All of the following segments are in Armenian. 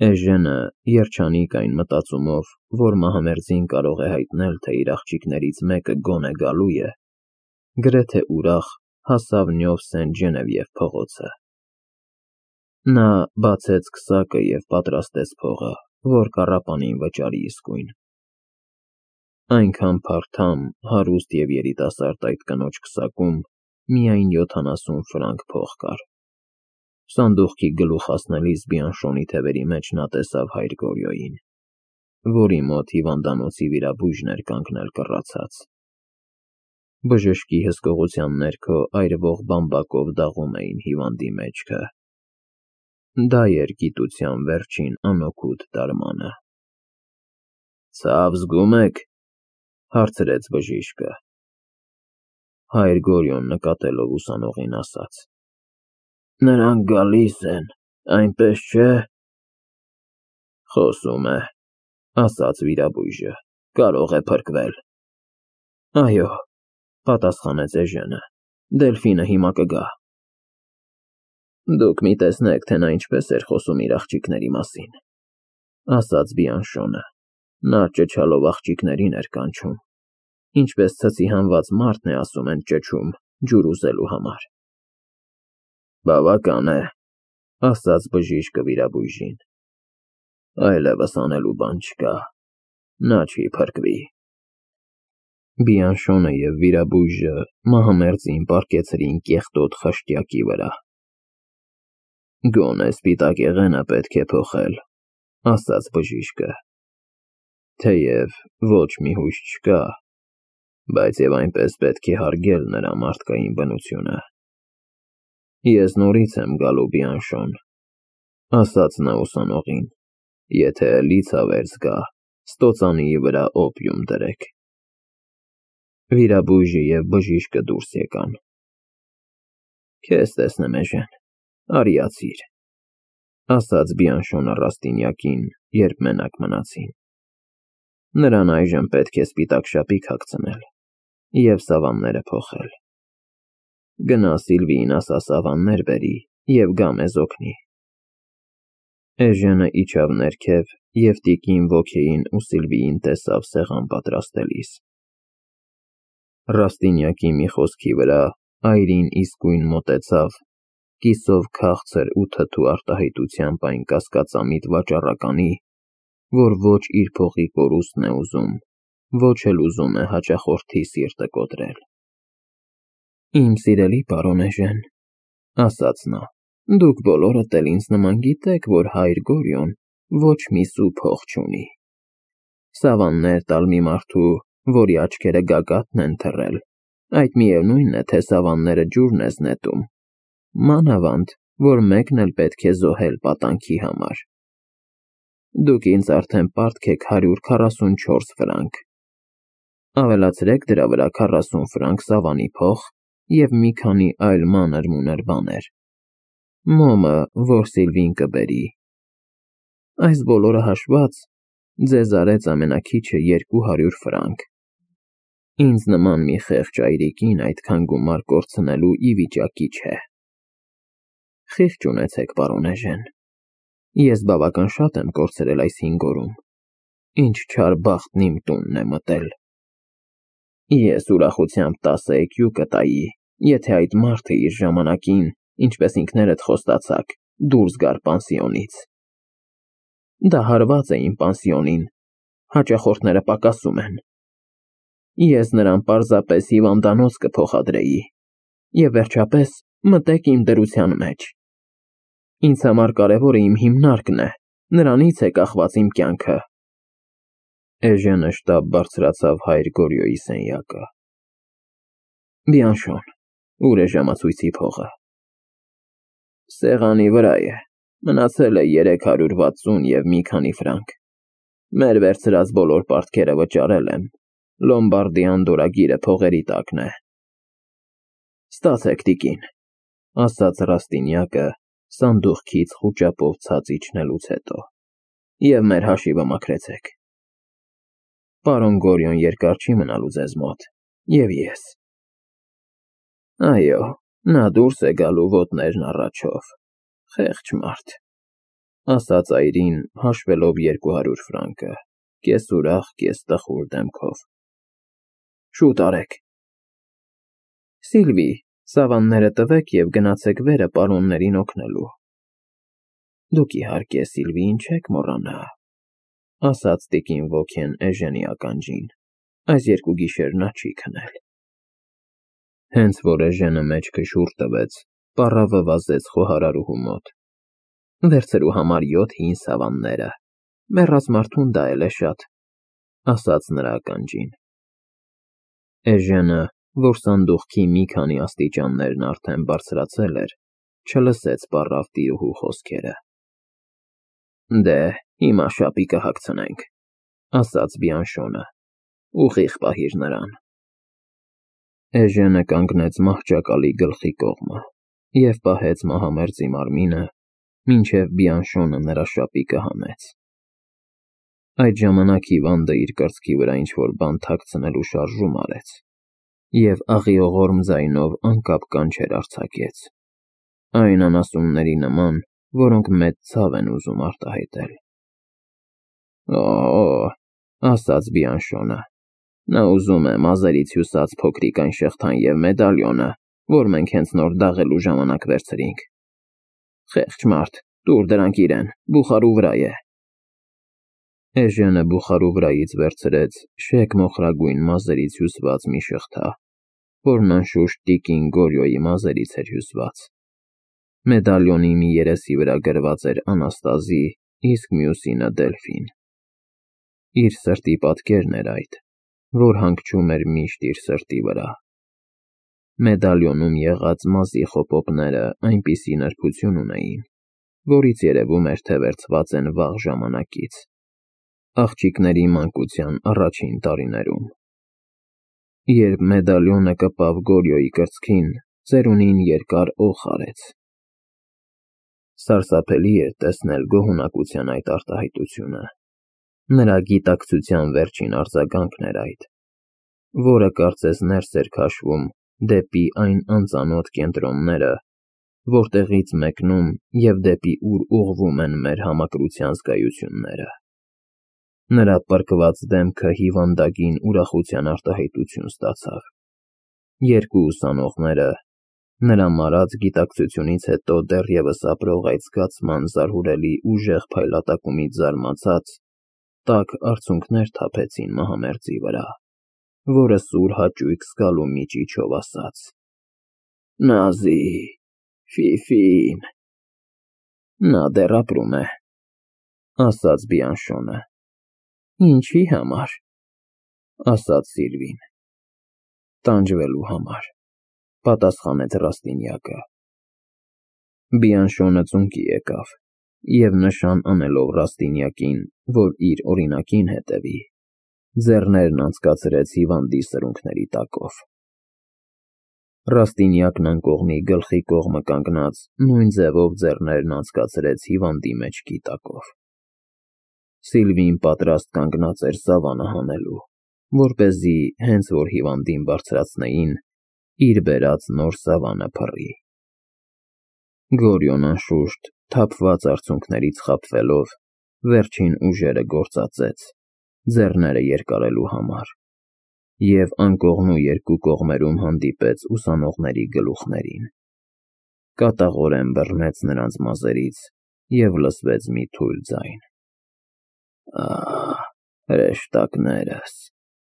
Էժենը երջանիկ այն մտածումով, որ մահամերձին կարող է հայտնել, թե իր աղջիկներից մեկը գոնե գալու է, գրեթե ուրախ հասավ Նյով Սեն Ջենևիև փողոցը։ Նա բացեց քսակը և պատրաստեց փողը, որ կառապանին վճարի իսկույն։ Այնքան փարթամ, հարուստ և երիտասարդ այդ կնոջ քսակում միայն 70 ֆրանկ փող կար։ Սանդուղքի գլուխ հասնելիս Բիանշոնի թևերի մեջ նա տեսավ հայր Գորյոյին, որի մոտ հիվանդանոցի վիրաբույժն էր կանգնել կռացած։ Բժշկի հսկողության ներքո այրվող բամբակով դաղում էին հիվանդի մեջքը։ Դա էր գիտության վերջին անօգուտ դարմանը։ «Ցավ զգում եք,» հարցրեց բժիշկը։ Հայր Գորյոն նկատելով ուսանողին ասաց. «Նրանք գալիս են, այնպես չէ»։ «Խոսում է,» ասաց վիրաբույժը, «կարող է փրկվել»։ «Այո,» պատասխանեց էժենը, «Դելֆինը հիմա կգա»։ «Դուք մի տեսնեք, թե նա ինչպես էր խոսում իր աղջիկների մասին», ասաց Բիանշոնը, նա ճչալով աղջիկներին էր կանչում, ինչպես ցցի հանված մարդն է ասում են ճչում ջուր ուզելու համար։ «Բավական է,» ասաց բժիշկը վիրաբույժին, «այլևս անելու բան չկա, նա չի փրկվի»։ Բիանշոնը և վիրաբույժը մահամերձին պառկեցրին կեղտոտ խշտյակի վրա։ «Գոնե սպիտակեղենը պետք է փոխել,» ասաց բժիշկը, «թեև ոչ մի հույս չկա, բայց և այնպես պետք է հարգել նրա մարդկային բնությունը»։ «Ես նորից եմ գալու, Բիանշոն,» ասաց նա ուսանողին, «եթե էլի ցավեր զգա, ստոծանիի վրա օպիում դրեք»։ Վիրաբույժը և բժիշկը դուրս եկան։ «Քեզ տեսնեմ, էժեն, արիացիր», ասաց Բիանշոնը Ռաստինյակին, երբ մենակ մնացին։ «Նրան այժմ պետք է սպիտակ շապիկ հագցնել և սավանները փոխել։ Գնա Սիլվիին ասա սավաններ բերի և գա մեզ օգնի»։ Էժենը իջավ ներքև և տիկին Ոքեին ու Սիլվիին տեսավ սեղան պատրաստելիս։ Ռաստինյակի մի խոսքի վրա այրին իսկույն մոտեցավ, կիսով քաղցր ու թթու արտահայտությամբ այն կասկածամիտ վաճառականի, որ ոչ իր փողի կորուստն է ուզում, ոչ էլ ուզում է հաճախորդի սիրտը կոտրել։ «Իմ սիրելի պարոն էժեն,» ասաց նա, «դուք բոլորդ էլ ինձ նման գիտեք, որ հայր Գորյոն ոչ մի սու փող չունի։ Սավաններ տալ մի մարդու, որի աչքերը գագաթն են թռել, այդ միևնույն է, թե սավանները ջուրն ես նետում, մանավանդ, որ մեկն էլ պետք է զոհել պատանքի համար։ Դուք ինձ արդեն պարտք եք 144 ֆրանկ, ավելացրեք դրա վրա 40 ֆրանկ սավանի փող և մի քանի այլ մանր-մունր բաներ, մոմը, որ Սիլվին կբերի։ Այս բոլորը հաշված, ձեզ արեց ամենաքիչը 200 ֆրանկ։ Ինձ նման մի խեղճ այրիկին այդքան գումար կորցնելու ի վիճակի չէ։ Խիղճ ունեցեք, պարոն էժեն, ես բավական շատ եմ կորցրել այս 5 օրում, ինչ չար բախտն իմ տունն է մտել։ Ես ուրախությամբ 10 էկյու կտայի, եթե այդ մարդը իր ժամանակին, ինչպես ինքներդ խոստացաք, դուրս գար պանսիոնից։ Դա հարված է իմ պանսիոնին, հաճախորդները պակասում են։ Ես նրան պարզապես հիվանդանոց կփոխադրեի, և վերջապես մտեք իմ դրության մեջ։ Ինձ համար կարևորը իմ հիմնարկն է, նրանից է կախված իմ կյանքը։ Էժենը շտապ բարձրացավ հայր Գորյոյի սենյակը։ Բիանշոն, ուր է ժամացույցի փողը։ Սեղանի վրա է, մնացել է 360 և մի քանի ֆրանկ։ Մեր վերցրած բոլոր պարտքերը վճարել եմ, Լոմբարդի անդորրագիրը փողերի տակն է։ Ստացեք, տիկին, ասաց Ռաստինյակը սանդուղքից խուճապով ցած իջնելուց հետո, և մեր հաշիվը մաքրեցեք։ Պարոն Գորյոն երկար չի մնալու ձեզ մոտ, և ես։ Այո, նա դուրս է գալու ոտներն առաջով, խեղճ մարդ։ ասաց այրին, հաշվելով 200 ֆրանկը, կես ուրախ, կես տխուր դեմքով։ Շուտ արեք։ Սիլվի, սավանները տվեք և գնացեք վերը պարոններին օգնելու։ Դուք իհարկե Սիլվիին չեք մոռանա, ասաց տիկին Վոքեն Էժենի ականջին, այս 2 գիշեր նա չի քնել։ Հենց որ Էժենը մեջքը շուռ տվեց, պառավը վազեց խոհարարուհու մոտ։ Վերցրու համար 7 հին սավանները, մեռած մարդուն դա էլ է շատ, ասաց նրա ականջին։ Էժենը, որ սանդուղքի մի քանի աստիճաններն արդեն բարձրացել էր, չլսեց պառավ տիրուհու խոսքերը։ Դե, հիմա շապիկը հագցնենք, ասաց Բիանշոնը, ուղիղ պահիր նրան։ Էժենը կանգնեց մահճակալի գլխի կողմը և պահեց մահամերձի մարմինը, մինչև Բիանշոնը նրա շապիկը հանեց։ Այդ ժամանակ հիվանդը իր կրծքի վրա ինչ-որ բան թաքցնելու շարժում արեց և աղիողորմ ձայնով անկապ կանչեր արձակեց, այն անասունների նման, որոնք մեծ ցավ են ուզում արտահայտել։ Օ, ասաց Բիանշոնը, նա ուզում է մազերից հյուսած փոքրիկ այն շղթան և մեդալյոնը, որ մենք հենց նոր դաղելու ժամանակ վերցրինք։ Խեղճ մարդ, տուր դրանք իրեն, բուխարու վրա է։ Էժենը բուխարու վրայից վերցրեց շեկ մոխրագույն մազերից հյուսված մի շղթա, որն անշուշտ տիկին Գորյոյի մազերից էր հյուսված։ Մեդալյոնի մի երեսի վրա գրված էր Անաստազի, իսկ մյուսինը Դելֆին։ Իր սրտի պատկերն էր այդ, որ հանգչում էր միշտ իր սրտի վրա։ Մեդալյոնում եղած մազի խոպոպները այնպիսի նրբություն ունեին, որից երևում էր, թե վերցված են վաղ ժամանակից, աղջիկների մանկության առաջին տարիներում։ Երբ մեդալյոնը կպավ Գորյոյի կրծքին, ծերունին երկար օղ արեց։ Սարսափելի էր տեսնել գոհունակության այդ արտահայտությունը։ Նրա գիտակցության վերջին արձագանքն էր այդ, որը կարծես ներս էր քաշվում դեպի այն անծանոթ կենտրոնները, որտեղից մեկնում և դեպի ուր ուղղվում են մեր համակրության զգայությունները։ Նրա պրկված դեմքը հիվանդագին ուրախության արտահայտություն ստացավ։ 2 ուսանողները, նրա մարած գիտակցությունից հետո դեռևս ապրող այդ զգացման զարհուրելի ուժեղ փայլատակումից զարմացած, տաք արցունքներ թափեցին մահամերձի վրա, որը սուր հաճույք զգալու միջիչով ասաց. Նազի, Ֆիֆին։ Նա դեռ ապրում է, ասաց Բիանշոնը։ Ինչի համար, ասաց Սիլվին։ Տանջվելու համար, պատասխանեց Ռաստինյակը։ Բիանշոնը ծունկի եկավ և նշան անելով Ռաստինյակին, որ իր օրինակին հետևի, ձեռներն անցկացրեց հիվանդի սրունքների տակով։ Ռաստինյակն անկողնի գլխի կողմը կանգնած նույն ձևով ձեռներն անցկացրեց հիվանդի մեջքի տակով։ Սիլվին պատրաստ կանգնած էր սավանը հանելու, որպեսզի հենց որ հիվանդին բարձրացնեին, իր բերած նոր սավանը փռի։ Գորյոն անշուշտ, թափված արցունքներից խաբվելով, վերջին ուժերը գործածեց, ձեռները երկարելու համար, և անկողնու 2 կողմերում հանդիպեց ուսանողների գլուխներին։ Կատաղորեն բռնեց նրանց մազերից և լսվեց մի թույլ ձայն. Ահ, հրեշտակներս։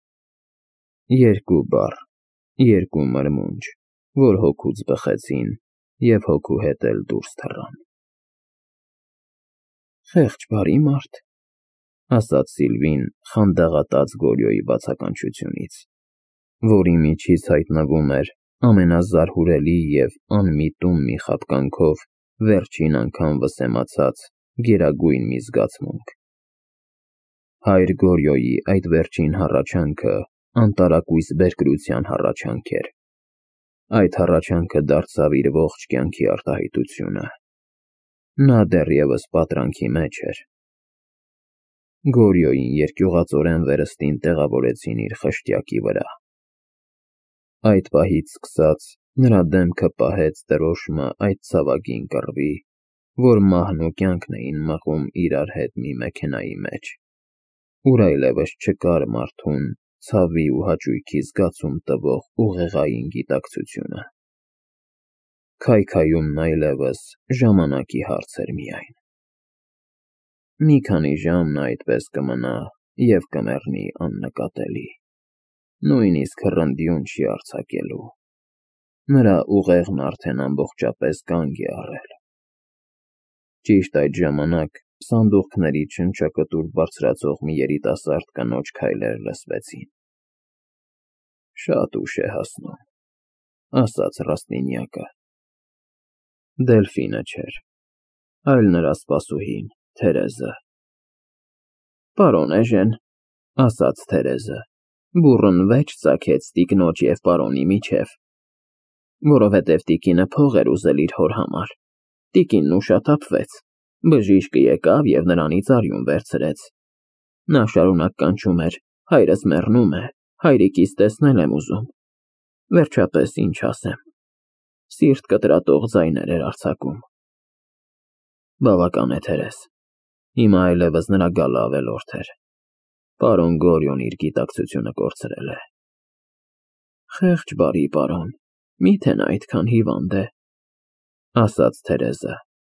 2 բառ, 2 մրմունջ, որ հոգուց բխեցին և հոգու հետ էլ դուրս թռան։ Խեղճ բարի մարդ, ասաց Սիլվին խանդաղատած Գորյոյի բացականչությունից, որի միջից հայտնվում էր ամենազարհուրելի և անմիտում մի խաբկանքով վերջին անգամ վսեմացած գերագույն մի զգացմունք։ Հայր Գորյոյի այդ վերջին հառաչանքը անտարակույս բերկրության հառաչանք էր։ Այդ հառաչանքը դարձավ իր ողջ կյանքի արտահայտությունը։ Նա դեռևս պատրանքի մեջ էր։ Գորյոյին երկյուղածորեն վերստին տեղավորեցին իր խշտյակի վրա։ Այդ պահից սկսած նրա դեմքը պահեց դրոշմը այդ ցավագին կռվի, որ մահն ու կյանքն էին մղում իրար հետ մի մեքենայի մեջ, ուր այլևս չկար մարդուն ցավի ու հաճույքի զգացում տվող ուղեղային գիտակցությունը։ Քայքայումն այլևս ժամանակի հարց էր միայն։ Մի քանի ժամ նա այդպես կմնա և կմեռնի աննկատելի, նույնիսկ հռնդյուն չի արձակելու։ Նրա ուղեղն արդեն ամբողջապես կանգ է առել։ Ճիշտ այդ ժամանակ սանդուղքներից շնչակտուր բարձրացող մի երիտասարդ կնոջ քայլեր լսվեցին։ «Շատ ուշ է հասնում», ասաց Ռաստինյակը։ Դելֆինը չէր, այլ նրա սպասուհին Թերեզը։ «Պարոն Էժեն», ասաց Թերեզը, բուռն վեճ ծագեց տիկնոջ և պարոնի միջև, որովհետև տիկինը փող էր ուզել իր հոր համար։ Տիկինն ուշաթափվեց, բժիշկը եկավ և նրանից արյուն վերցրեց։ Նա շարունակ կանչում էր. «Հայրս մեռնում է, հայրիկիս տեսնել եմ ուզում»։ Վերջապես ինչ ասեմ, սիրտ կտրատող ձայներ էր արձակում։ Բավական է, Թերեզ, հիմա այլևս նրա գալը ավելորդ էր։ Պարոն Գորյոն իր գիտակցությունը կորցրել է։ Խեղճ բարի պարոն, միթե նա այդքան հիվանդ է, ասաց Թերեզը։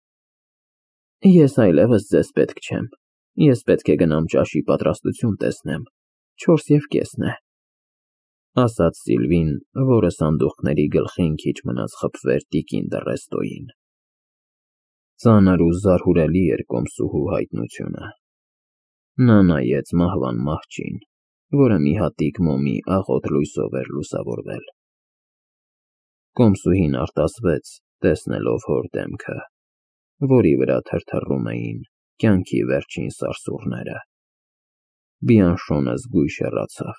Ես այլևս ձեզ պետք չեմ, ես պետք է գնամ ճաշի պատրաստություն տեսնեմ, 4:30 է, ասաց Սիլվին, որը սանդուղքների գլխին քիչ մնաց խփվեր տիկին Դռեստոյին։ Ծանր ու զարհուրելի էր կոմսուհու հայտնությունը։ Նա նայեց մահվան մահճին, որը մի հատիկ մոմի աղոտ լույսով էր լուսավորվել։ Կոմսուհին արտասվեց, տեսնելով հոր դեմքը, որի վրա թրթռում էին կյանքի վերջին սարսուռները։ Բիանշոնը զգույշ հեռացավ։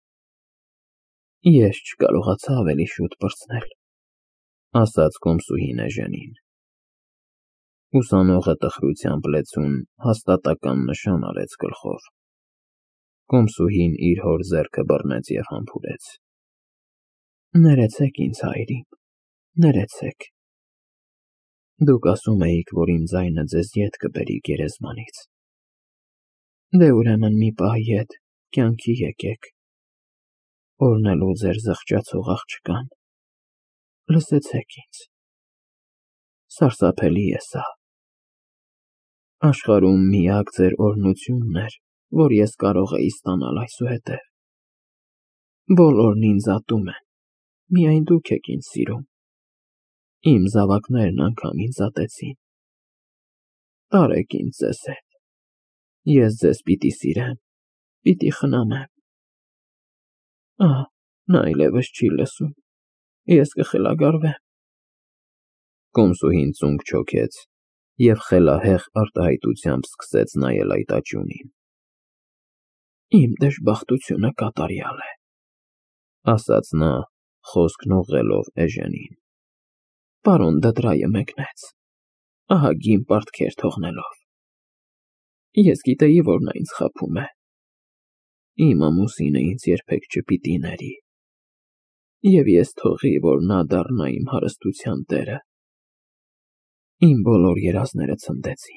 Ես չկարողացա ավելի շուտ պրծնել, ասաց կոմսուհին Էժենին։ Ուսանողը տխրությամբ լեցուն հաստատական նշան արեց գլխով։ Կոմսուհին իր հոր ձեռքը բռնեց և համբուրեց։ Ներեցեք ինձ, հայրիկ, ներեցեք։ Դուք ասում էիք, որ իմ ձայնը ձեզ ետ կբերի գերեզմանից։ Դե ուրեմն մի պահ ետ, կյանքի եկեք, օրհնելու ձեր զղջացող աղջկան։ Լսեցեք ինձ։ Սարսափելի է սա։ Աշխարհում միակ ձեր օրհնությունն էր, որ ես կարող էի ստանալ այսուհետև։ Բոլորն ինձ ատում են, միայն դուք եք ինձ սիրում։ Իմ զավակներն անգամ ինձ ատեցին։ Տարեք ինձ ձեզ հետ։ Ես ձեզ պիտի սիրեմ, պիտի խնամեմ։ Ահ, նա այլևս չի լսում, ես կխելագարվեմ։ Կոմսուհին ծունկ չոքեց և խելահեղ արտահայտությամբ սկսեց նայել այդ աճյունին։ Իմ դժբախտությունը կատարյալ է, ասաց նա, խոսքն ուղղելով Էժենին։ Պարոն Դդրայը մեկնեց, ահագին պարտքեր թողնելով։ Ես գիտեի, որ նա ինձ խաբում է։ Իմ ամուսինը ինձ երբեք չպիտի ների, և ես թողի, որ նա դառնա իմ հարստության տերը։ Իմ բոլոր երազները ցնդեցին։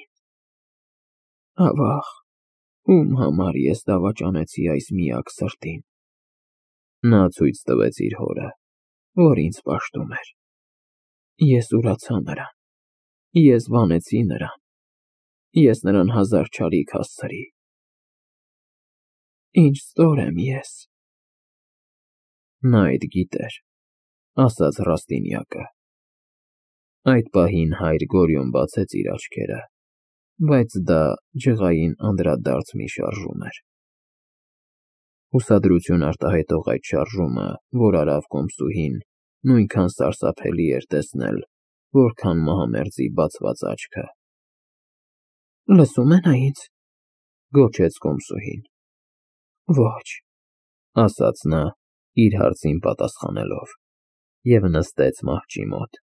Ավաղ, ում համար ես դավաճանեցի այս միակ սրտին։ Նա ցույց տվեց իր հորը, որ ինձ պաշտում էր։ Ես ուրացա նրան, ես վանեցի նրան, ես նրան հազար չարիք հասցրի։ Ինչ ստոր եմ ես։ Նա այդ գիտեր, ասաց Ռաստինյակը։ Այդ պահին հայր Գորյուն բացեց իր աչքերը, բայց դա ջղային անդրադարձ մի շարժում էր։ Հուսադրություն արտահայտող այդ շարժումը, որ արավ կոմսուհին, նույնքան սարսափելի էր տեսնել, որքան մահամերձի բացված աչքը։ Լսում է նա ինձ, գոչեց կոմսուհին։ Ոչ, ասաց նա, իր հարցին պատասխանելով, և նստեց մահճի մոտ։